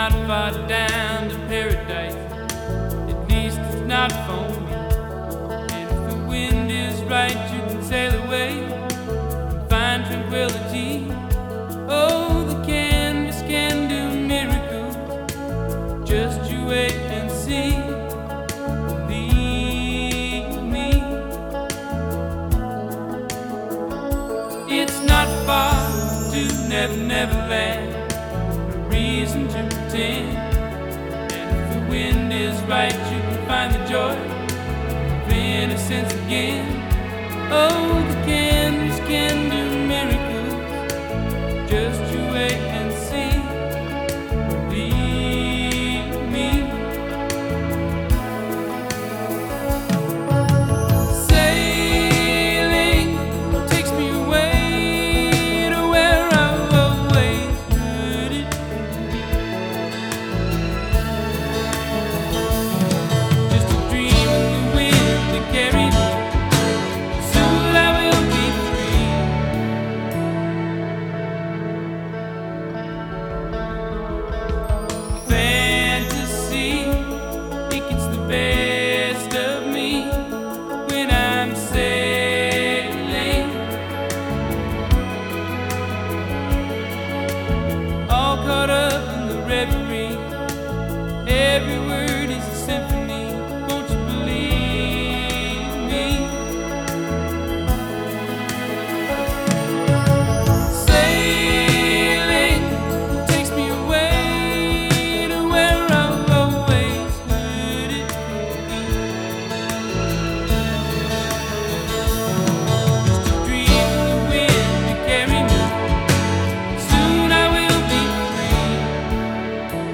not far down to paradise. At least it's not for me. And if the wind is right, you can sail away and find tranquility. Oh, the canvas can do miracles. Just you wait and see. Believe me. It's not far to Never Never Land. Reason to pretend. And if the wind is right, you can find the joy of innocence again. Oh, the canvas can do miracles. Just you wait and see. Believe me. Sailing takes me away to where I've always heard it. Just a dream of the wind that carried me. Soon I will be free. Fantasy, it gets the best of me when I'm sailing. All caught up in the reverie. Every word is a symphony. Won't you believe me? Sailing takes me away to where I've always heard it. Just a dream of the wind to carry me. Soon I will be free.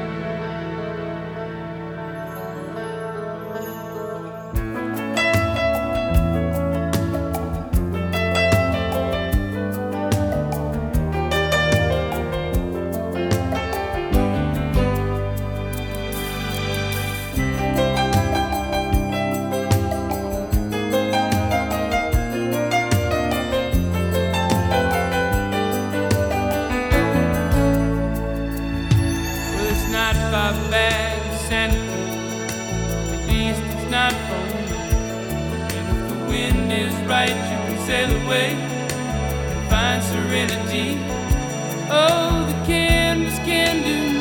Well, it's not far back to Santa Cruz. At least it's not for me. And if the wind is right, you can sail away and find serenity. Oh, the canvas can do